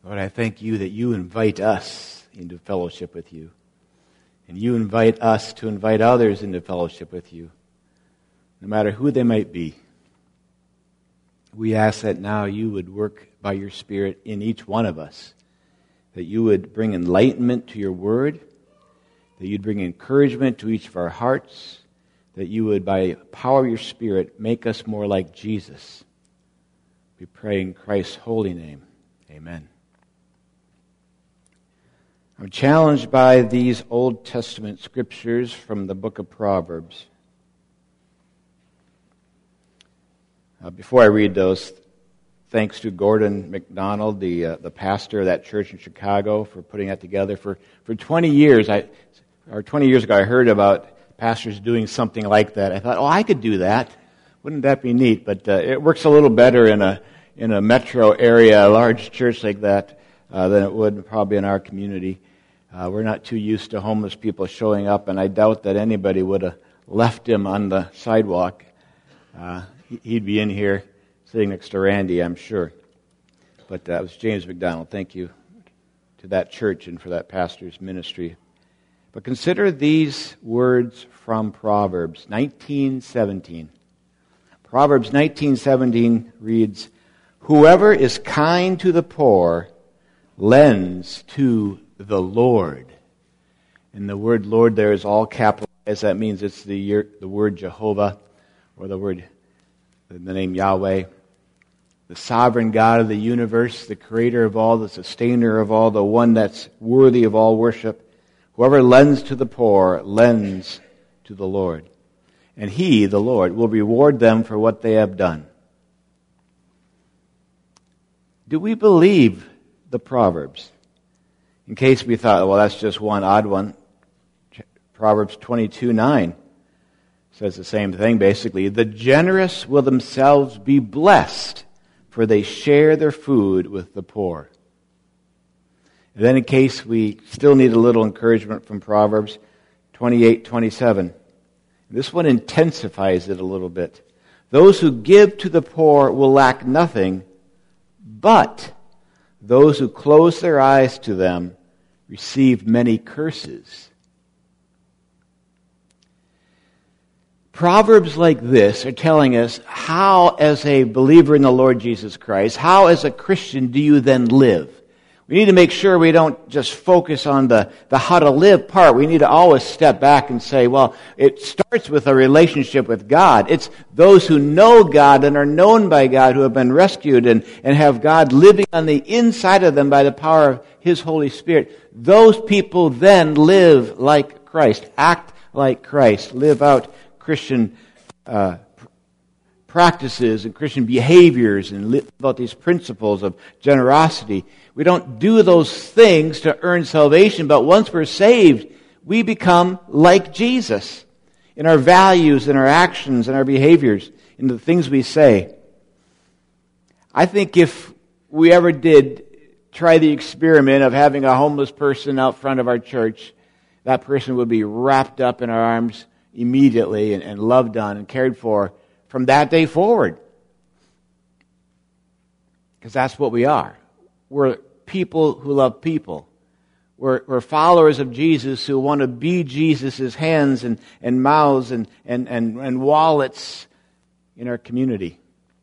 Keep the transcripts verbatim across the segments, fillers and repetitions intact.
Lord, I thank you that you invite us into fellowship with you. And you invite us to invite others into fellowship with you, no matter who they might be. We ask that now you would work by your Spirit in each one of us, that you would bring enlightenment to your word, that you'd bring encouragement to each of our hearts, that you would, by power of your Spirit, make us more like Jesus. We pray in Christ's holy name. Amen. I'm challenged by these Old Testament scriptures from the book of Proverbs. Uh, before I read those, thanks to Gordon McDonald, the uh, the pastor of that church in Chicago, for putting that together. For for twenty years, I or twenty years ago, I heard about pastors doing something like that. I thought, oh, I could do that. Wouldn't that be neat? But uh, it works a little better in a in a metro area, a large church like that, uh, than it would probably in our community. Uh, we're not too used to homeless people showing up, and I doubt that anybody would have left him on the sidewalk. Uh, he'd be in here sitting next to Randy, I'm sure. But that uh, was James McDonald. Thank you to that church and for that pastor's ministry. But consider these words from Proverbs nineteen seventeen. Proverbs nineteen seventeen reads, "Whoever is kind to the poor lends to the Lord." And the word Lord there is all capitalized. That means it's the the word Jehovah, or the word, the name Yahweh. The sovereign God of the universe, the creator of all, the sustainer of all, the one that's worthy of all worship. Whoever lends to the poor lends to the Lord. And He, the Lord, will reward them for what they have done. Do we believe the Proverbs? In case we thought, well, that's just one odd one. Proverbs twenty-two nine says the same thing, basically. The generous will themselves be blessed, for they share their food with the poor. And then in case we still need a little encouragement from Proverbs twenty-eight twenty-seven. This one intensifies it a little bit. Those who give to the poor will lack nothing, but those who close their eyes to them receive many curses. Proverbs like this are telling us how, as a believer in the Lord Jesus Christ, how as a Christian do you then live? We need to make sure we don't just focus on the, the how to live part. We need to always step back and say, well, it starts with a relationship with God. It's those who know God and are known by God, who have been rescued and, and have God living on the inside of them by the power of His Holy Spirit. Those people then live like Christ, act like Christ, live out Christian uh, practices and Christian behaviors and live out these principles of generosity. We don't do those things to earn salvation, but once we're saved, we become like Jesus in our values, in our actions, in our behaviors, in the things we say. I think if we ever did try the experiment of having a homeless person out front of our church, that person would be wrapped up in our arms immediately and, and loved on and cared for from that day forward. Because that's what we are. We're people who love people. We're, we're followers of Jesus who want to be Jesus' hands and, and mouths and, and, and, and wallets in our community.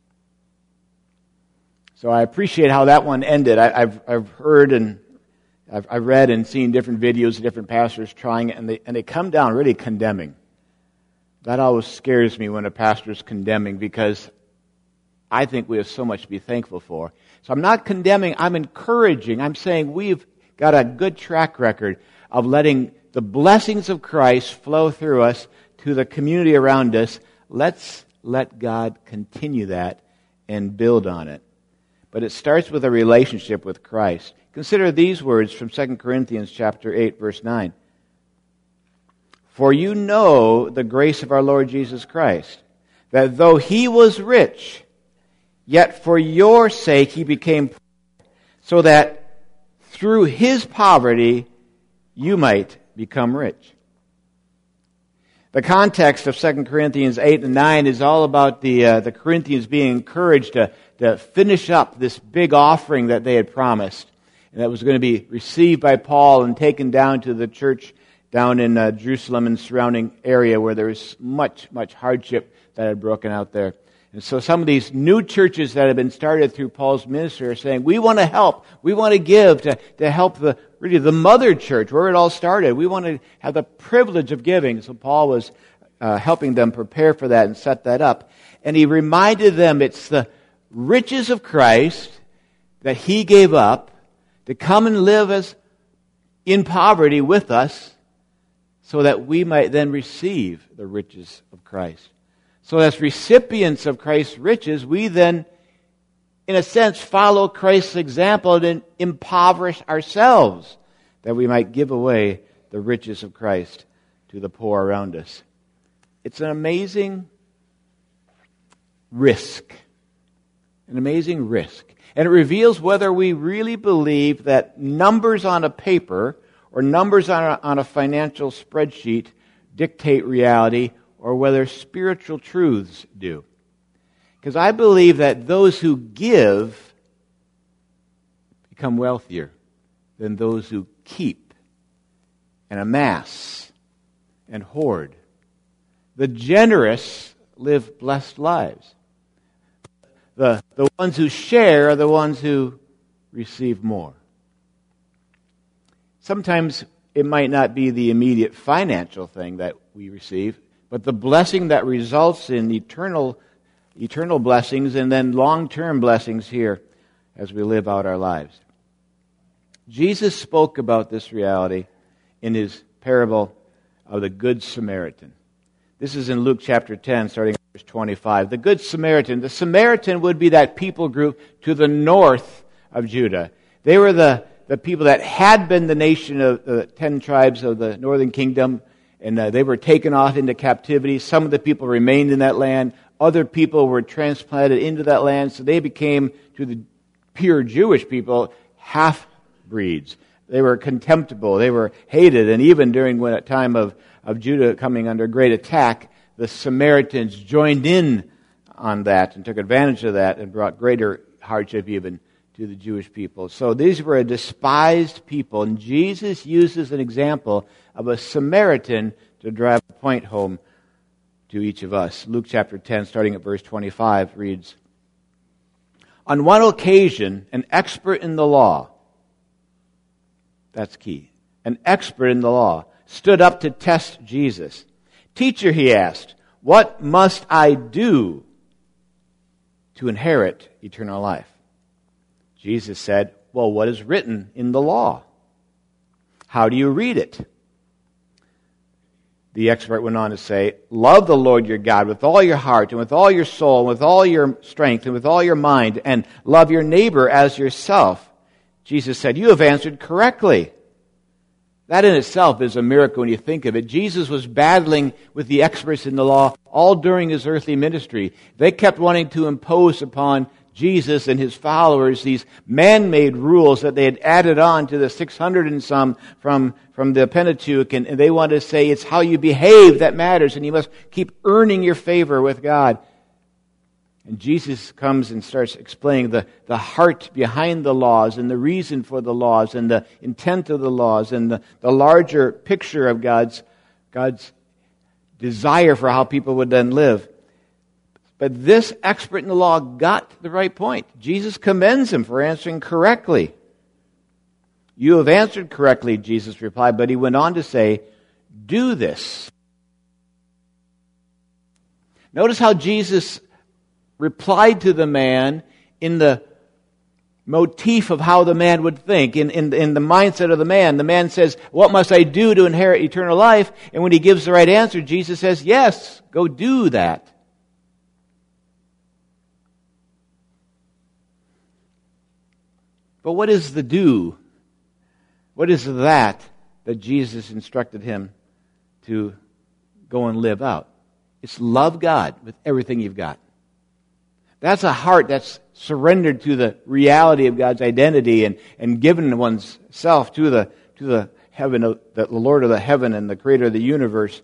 So I appreciate how that one ended. I, I've I've heard and I've, I've read and seen different videos of different pastors trying it, and they and they come down really condemning. That always scares me when a pastor is condemning, because I think we have so much to be thankful for. So I'm not condemning, I'm encouraging. I'm saying we've got a good track record of letting the blessings of Christ flow through us to the community around us. Let's let God continue that and build on it. But it starts with a relationship with Christ. Consider these words from Second Corinthians chapter eight, verse nine. For you know the grace of our Lord Jesus Christ, that though He was rich, yet for your sake He became poor, so that through His poverty you might become rich. The context of Second Corinthians eight and nine is all about the uh, the Corinthians being encouraged to, to finish up this big offering that they had promised. and that was going to be received by Paul and taken down to the church down in uh, Jerusalem and surrounding area where there was much, much hardship that had broken out there. And so some of these new churches that have been started through Paul's ministry are saying, we want to help, we want to give to, to help the really the mother church, where it all started. We want to have the privilege of giving. So Paul was uh, helping them prepare for that and set that up. And he reminded them it's the riches of Christ that he gave up to come and live as in poverty with us so that we might then receive the riches of Christ. So as recipients of Christ's riches, we then, in a sense, follow Christ's example and impoverish ourselves that we might give away the riches of Christ to the poor around us. It's an amazing risk. An amazing risk. And it reveals whether we really believe that numbers on a paper or numbers on a, on a financial spreadsheet dictate reality, or whether spiritual truths do. Because I believe that those who give become wealthier than those who keep and amass and hoard. The generous live blessed lives. The, the ones who share are the ones who receive more. Sometimes it might not be the immediate financial thing that we receive, but the blessing that results in eternal eternal blessings and then long-term blessings here as we live out our lives. Jesus spoke about this reality in his parable of the Good Samaritan. This is in Luke chapter ten, starting at verse twenty-five. The Good Samaritan. The Samaritan would be that people group to the north of Judah. They were the, the people that had been the nation of the ten tribes of the northern kingdom, and uh, they were taken off into captivity. Some of the people remained in that land. Other people were transplanted into that land, so they became, to the pure Jewish people, half-breeds. They were contemptible. They were hated. And even during a time of, of Judah coming under great attack, the Samaritans joined in on that and took advantage of that and brought greater hardship even to the Jewish people. So these were a despised people, and Jesus uses an example of a Samaritan to drive the point home to each of us. Luke chapter ten, starting at verse twenty-five, reads, On one occasion, an expert in the law, that's key, an expert in the law, stood up to test Jesus. Teacher, he asked, what must I do to inherit eternal life? Jesus said, well, what is written in the law? How do you read it? The expert went on to say, love the Lord your God with all your heart and with all your soul and with all your strength and with all your mind, and love your neighbor as yourself. Jesus said, you have answered correctly. That in itself is a miracle when you think of it. Jesus was battling with the experts in the law all during his earthly ministry. They kept wanting to impose upon Jesus and his followers these man-made rules that they had added on to the six hundred and some from, from the Pentateuch, and, and they wanted to say it's how you behave that matters, and you must keep earning your favor with God. And Jesus comes and starts explaining the, the heart behind the laws and the reason for the laws and the intent of the laws and the, the larger picture of God's, God's desire for how people would then live. But this expert in the law got the right point. Jesus commends him for answering correctly. You have answered correctly, Jesus replied, but he went on to say, do this. Notice how Jesus replied to the man in the motif of how the man would think, in, in, in the mindset of the man. The man says, what must I do to inherit eternal life? And when he gives the right answer, Jesus says, yes, go do that. But what is the do? What is that that Jesus instructed him to go and live out? It's love God with everything you've got. That's a heart that's surrendered to the reality of God's identity and, and given one's self to the to the heaven, of, the Lord of the heaven and the Creator of the universe.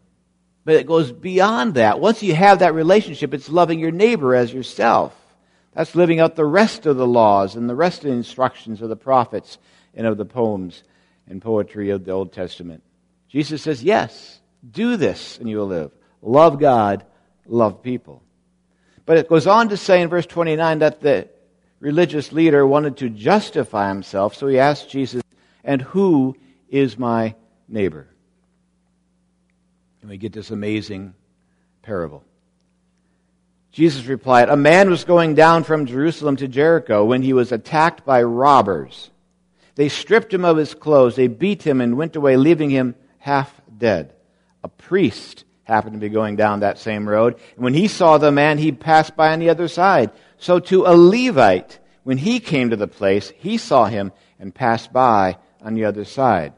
But it goes beyond that. Once you have that relationship, it's loving your neighbor as yourself. That's living out the rest of the laws and the rest of the instructions of the prophets and of the poems and poetry of the Old Testament. Jesus says, yes, do this and you will live. Love God, love people. But it goes on to say in verse twenty-nine that the religious leader wanted to justify himself, so he asked Jesus, and who is my neighbor? And we get this amazing parable. Jesus replied, a man was going down from Jerusalem to Jericho when he was attacked by robbers. They stripped him of his clothes, they beat him and went away, leaving him half dead. A priest happened to be going down that same road, and when he saw the man, he passed by on the other side. So to a Levite, when he came to the place, he saw him and passed by on the other side.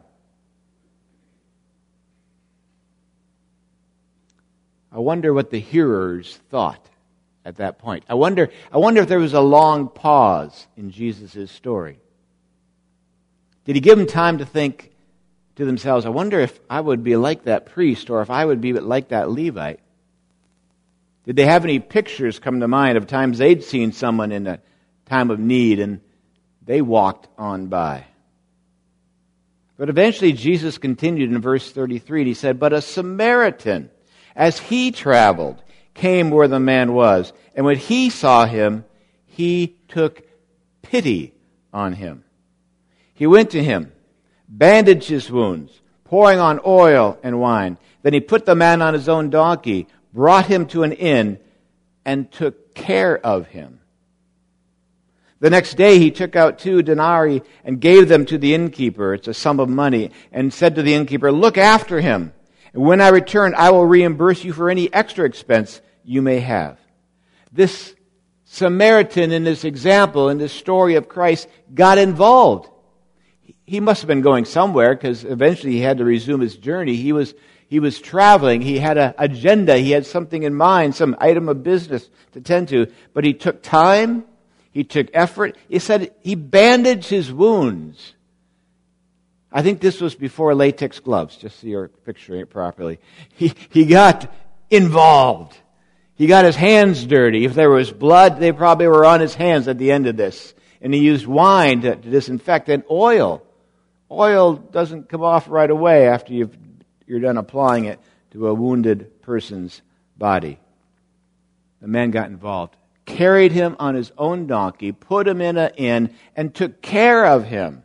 I wonder what the hearers thought at that point. I wonder, I wonder if there was a long pause in Jesus' story. Did he give them time to think to themselves, I wonder if I would be like that priest or if I would be like that Levite? Did they have any pictures come to mind of times they'd seen someone in a time of need and they walked on by? But eventually Jesus continued in verse thirty-three, and he said, but a Samaritan, as he traveled, came where the man was, and when he saw him, he took pity on him. He went to him, bandaged his wounds, pouring on oil and wine. Then he put the man on his own donkey, brought him to an inn, and took care of him. The next day he took out two denarii and gave them to the innkeeper. It's a sum of money. And said to the innkeeper, look after him. And when I return, I will reimburse you for any extra expense you may have. This Samaritan in this example, in this story of Christ, got involved. He must have been going somewhere because eventually he had to resume his journey. He was he was traveling. He had an agenda. He had something in mind, some item of business to tend to. But he took time. He took effort. He said he bandaged his wounds. I think this was before latex gloves, just so you're picturing it properly. He, he got involved. He got his hands dirty. If there was blood, they probably were on his hands at the end of this. And he used wine to, to disinfect, and oil. Oil doesn't come off right away after you've, you're done applying it to a wounded person's body. The man got involved, carried him on his own donkey, put him in an inn, and took care of him.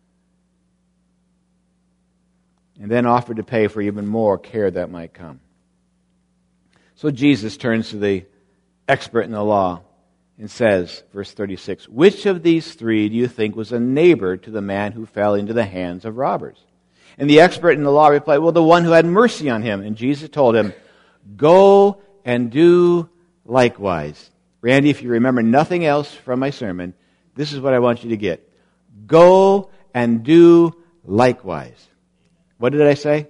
And then offered to pay for even more care that might come. So Jesus turns to the expert in the law and says, verse thirty-six, which of these three do you think was a neighbor to the man who fell into the hands of robbers? And the expert in the law replied, well, the one who had mercy on him. And Jesus told him, go and do likewise. Randy, if you remember nothing else from my sermon, this is what I want you to get. Go and do likewise. What did I say?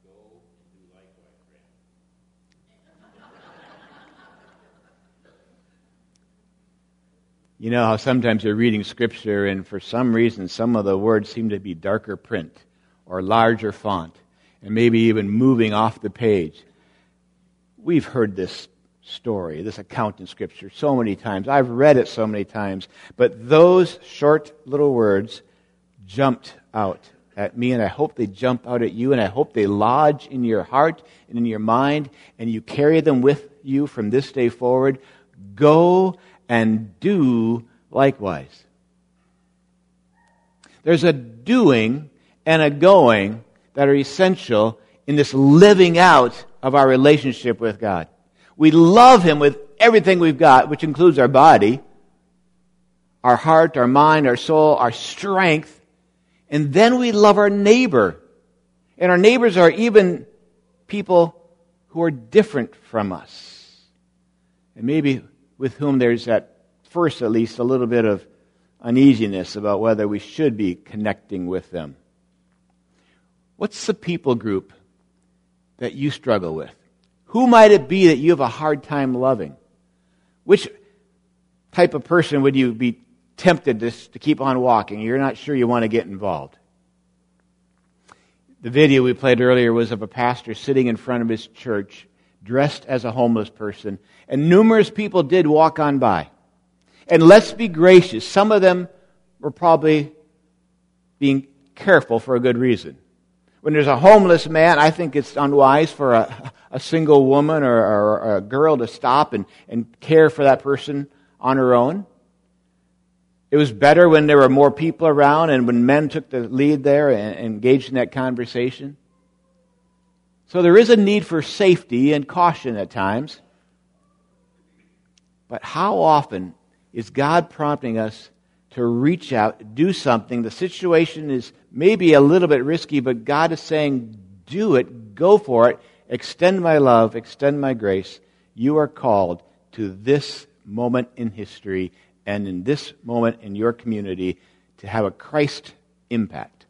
You know how sometimes you're reading Scripture and for some reason some of the words seem to be darker print or larger font and maybe even moving off the page. We've heard this story, this account in Scripture so many times. I've read it so many times. But those short little words jumped out at me, and I hope they jump out at you, and I hope they lodge in your heart and in your mind, and you carry them with you from this day forward. Go and do likewise. There's a doing and a going that are essential in this living out of our relationship with God. We love Him with everything we've got, which includes our body, our heart, our mind, our soul, our strength, and then we love our neighbor. And our neighbors are even people who are different from us. And maybe with whom there's at first at least a little bit of uneasiness about whether we should be connecting with them. What's the people group that you struggle with? Who might it be that you have a hard time loving? Which type of person would you be tempted to, to keep on walking? You're not sure you want to get involved. The video we played earlier was of a pastor sitting in front of his church, dressed as a homeless person, and numerous people did walk on by. And let's be gracious. Some of them were probably being careful for a good reason. When there's a homeless man, I think it's unwise for a, a single woman or, or, or a girl to stop and, and care for that person on her own. It was better when there were more people around and when men took the lead there and, and engaged in that conversation. So there is a need for safety and caution at times. But how often is God prompting us to reach out, do something? The situation is maybe a little bit risky, but God is saying, do it, go for it, extend my love, extend my grace. You are called to this moment in history and in this moment in your community to have a Christ impact.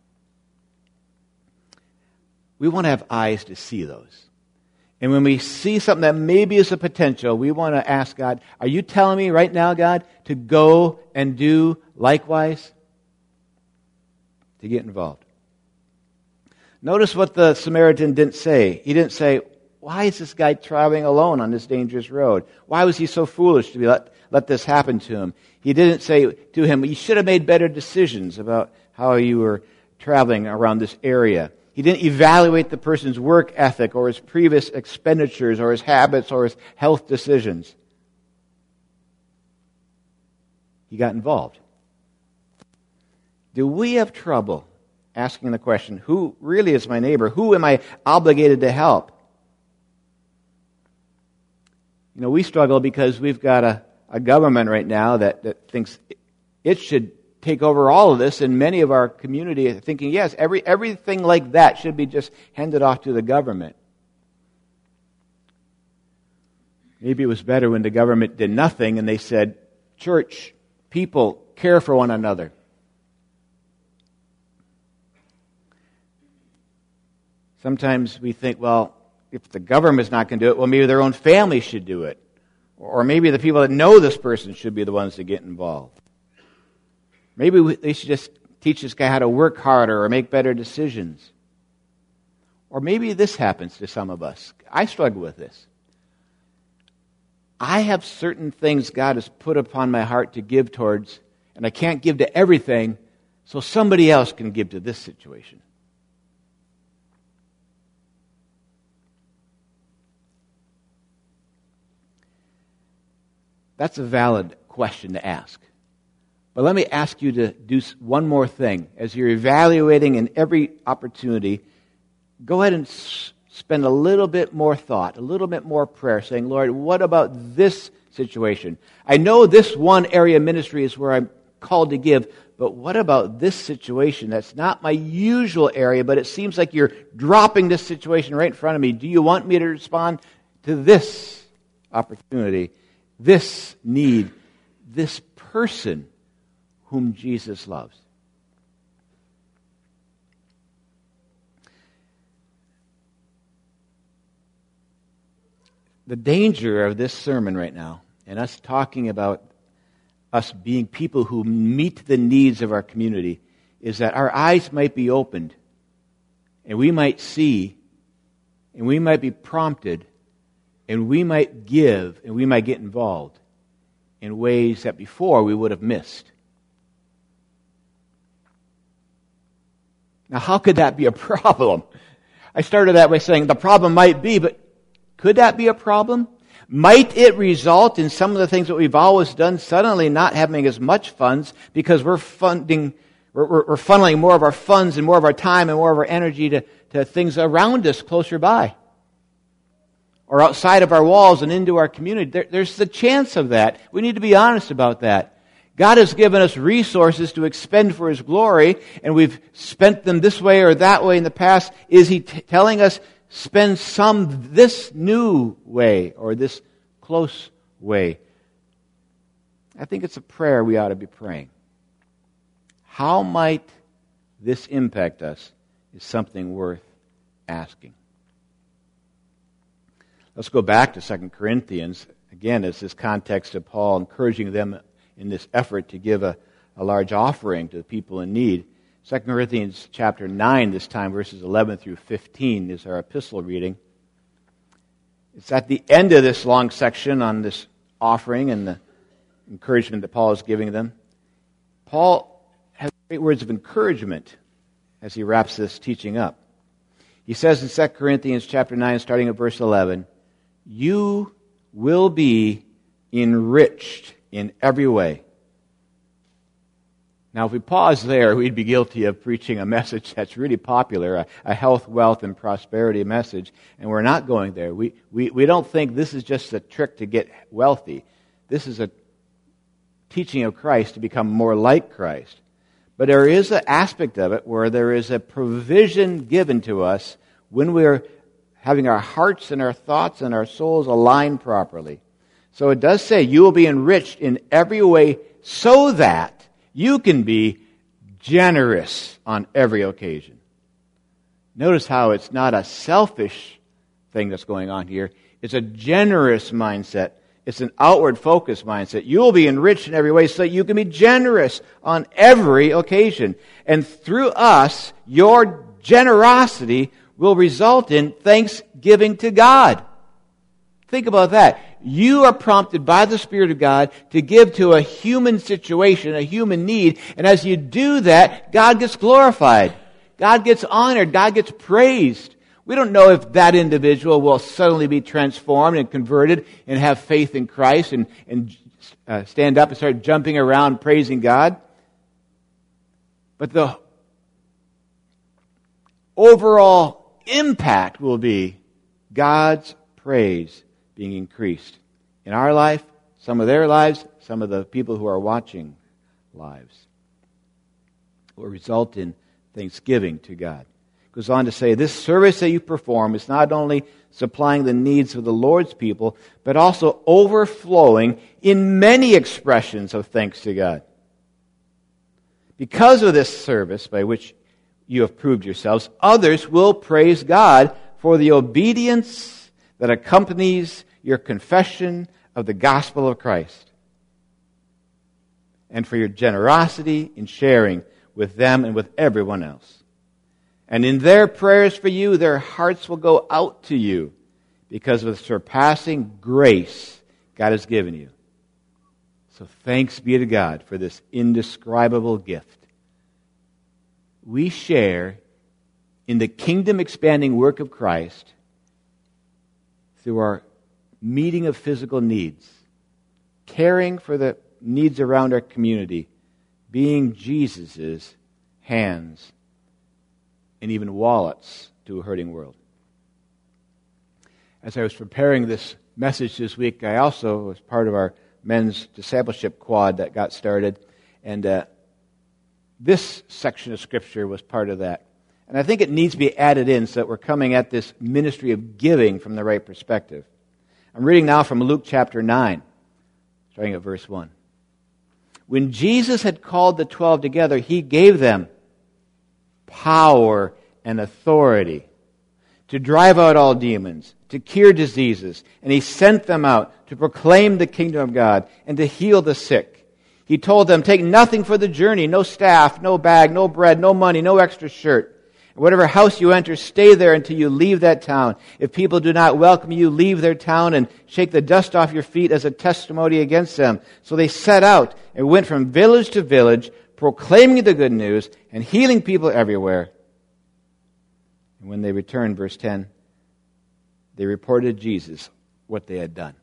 We want to have eyes to see those. And when we see something that maybe is a potential, we want to ask God, are you telling me right now, God, to go and do likewise? To get involved. Notice what the Samaritan didn't say. He didn't say, why is this guy traveling alone on this dangerous road? Why was he so foolish to be let, let this happen to him? He didn't say to him, you should have made better decisions about how you were traveling around this area. He didn't evaluate the person's work ethic or his previous expenditures or his habits or his health decisions. He got involved. Do we have trouble asking the question, who really is my neighbor? Who am I obligated to help? You know, we struggle because we've got a, a government right now that, that thinks it should take over all of this, and many of our community are thinking, yes, every everything like that should be just handed off to the government. Maybe it was better when the government did nothing and they said, church, people, care for one another. Sometimes we think, well, if the government's not going to do it, well, maybe their own family should do it. Or maybe the people that know this person should be the ones to get involved. Maybe we, they should just teach this guy how to work harder or make better decisions. Or maybe this happens to some of us. I struggle with this. I have certain things God has put upon my heart to give towards, and I can't give to everything, so somebody else can give to this situation. That's a valid question to ask. But let me ask you to do one more thing. As you're evaluating in every opportunity, go ahead and s- spend a little bit more thought, a little bit more prayer, saying, Lord, what about this situation? I know this one area of ministry is where I'm called to give, but what about this situation? That's not my usual area, but it seems like you're dropping this situation right in front of me. Do you want me to respond to this opportunity, this need, this person whom Jesus loves? The danger of this sermon right now, and us talking about us being people who meet the needs of our community, is that our eyes might be opened, and we might see, and we might be prompted, and we might give, and we might get involved in ways that before we would have missed. Now, how could that be a problem? I started that by saying the problem might be, but could that be a problem? Might it result in some of the things that we've always done suddenly not having as much funds because we're funding, we're, we're, we're funneling more of our funds and more of our time and more of our energy to, to things around us closer by? Or outside of our walls and into our community? There, there's the chance of that. We need to be honest about that. God has given us resources to expend for His glory, and we've spent them this way or that way in the past. Is He t- telling us, spend some this new way or this close way? I think it's a prayer we ought to be praying. How might this impact us is something worth asking. Let's go back to Second Corinthians. Again, it's this context of Paul encouraging them in this effort to give a, a large offering to the people in need. Second Corinthians chapter nine, this time, verses eleven through fifteen, is our epistle reading. It's at the end of this long section on this offering and the encouragement that Paul is giving them. Paul has great words of encouragement as he wraps this teaching up. He says in Second Corinthians chapter nine, starting at verse eleven, "You will be enriched in every way." Now, if we pause there, we'd be guilty of preaching a message that's really popular, a, a health, wealth, and prosperity message, and we're not going there. We, we, we don't think this is just a trick to get wealthy. This is a teaching of Christ to become more like Christ. But there is an aspect of it where there is a provision given to us when we're having our hearts and our thoughts and our souls aligned properly. So it does say, you will be enriched in every way so that you can be generous on every occasion. Notice how it's not a selfish thing that's going on here. It's a generous mindset. It's an outward focused mindset. You will be enriched in every way so that you can be generous on every occasion. And through us, your generosity will result in thanksgiving to God. Think about that. You are prompted by the Spirit of God to give to a human situation, a human need, and as you do that, God gets glorified. God gets honored. God gets praised. We don't know if that individual will suddenly be transformed and converted and have faith in Christ and, and uh, stand up and start jumping around praising God. But the overall impact will be God's praise being increased in our life, some of their lives, some of the people who are watching lives. It will result in thanksgiving to God. It goes on to say, this service that you perform is not only supplying the needs of the Lord's people, but also overflowing in many expressions of thanks to God. Because of this service by which you have proved yourselves, others will praise God for the obedience that accompanies your confession of the gospel of Christ, and for your generosity in sharing with them and with everyone else. And in their prayers for you, their hearts will go out to you because of the surpassing grace God has given you. So thanks be to God for this indescribable gift. We share in the kingdom-expanding work of Christ through our meeting of physical needs, caring for the needs around our community, being Jesus' hands and even wallets to a hurting world. As I was preparing this message this week, I also was part of our men's discipleship quad that got started, and uh, this section of Scripture was part of that. And I think it needs to be added in so that we're coming at this ministry of giving from the right perspective. I'm reading now from Luke chapter nine, starting at verse one. When Jesus had called the twelve together, he gave them power and authority to drive out all demons, to cure diseases, and he sent them out to proclaim the kingdom of God and to heal the sick. He told them, take nothing for the journey, no staff, no bag, no bread, no money, no extra shirt. Whatever house you enter, stay there until you leave that town. If people do not welcome you, leave their town and shake the dust off your feet as a testimony against them. So they set out and went from village to village, proclaiming the good news and healing people everywhere. And when they returned, verse ten, they reported to Jesus what they had done.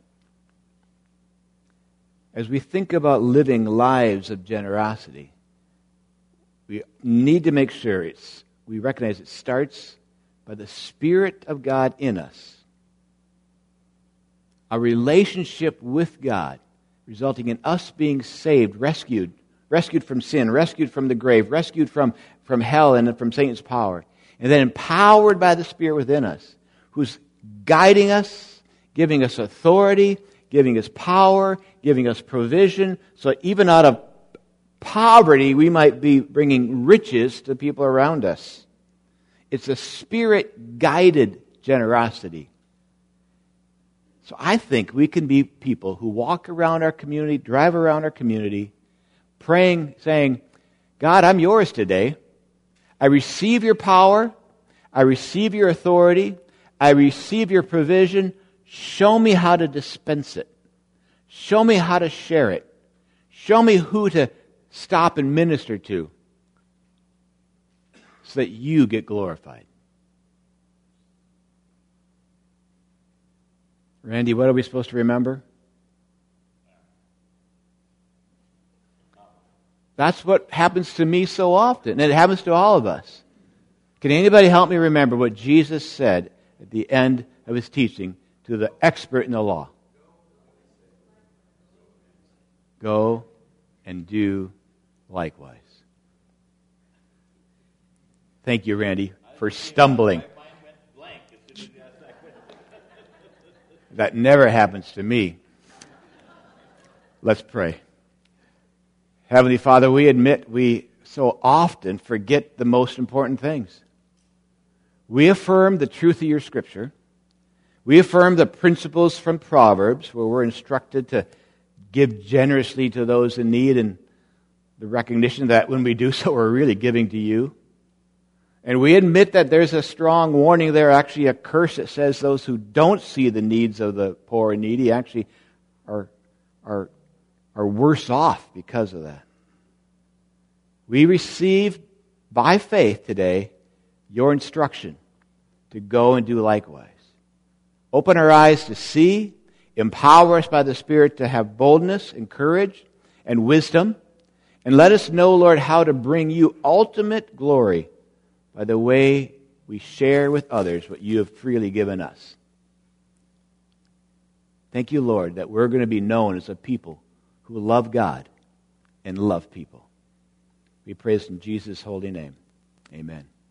As we think about living lives of generosity, we need to make sure it's we recognize it starts by the Spirit of God in us. A relationship with God, resulting in us being saved, rescued, rescued from sin, rescued from the grave, rescued from, from hell and from Satan's power. And then empowered by the Spirit within us, who's guiding us, giving us authority, giving us power, giving us provision, so even out of poverty, we might be bringing riches to people around us. It's a Spirit-guided generosity. So I think we can be people who walk around our community, drive around our community, praying, saying, God, I'm yours today. I receive your power. I receive your authority. I receive your provision. Show me how to dispense it. Show me how to share it. Show me who to stop and minister to so that you get glorified. Randy, what are we supposed to remember? That's what happens to me so often, and it happens to all of us. Can anybody help me remember what Jesus said at the end of his teaching to the expert in the law? Go and do likewise. Thank you, Randy, for stumbling. That never happens to me. Let's pray. Heavenly Father, we admit we so often forget the most important things. We affirm the truth of your Scripture. We affirm the principles from Proverbs, where we're instructed to give generously to those in need, and the recognition that when we do so, we're really giving to you. And we admit that there's a strong warning there, actually a curse that says those who don't see the needs of the poor and needy actually are, are, are worse off because of that. We receive by faith today your instruction to go and do likewise. Open our eyes to see, empower us by the Spirit to have boldness and courage and wisdom, and let us know, Lord, how to bring you ultimate glory by the way we share with others what you have freely given us. Thank you, Lord, that we're going to be known as a people who love God and love people. We praise in Jesus' holy name. Amen.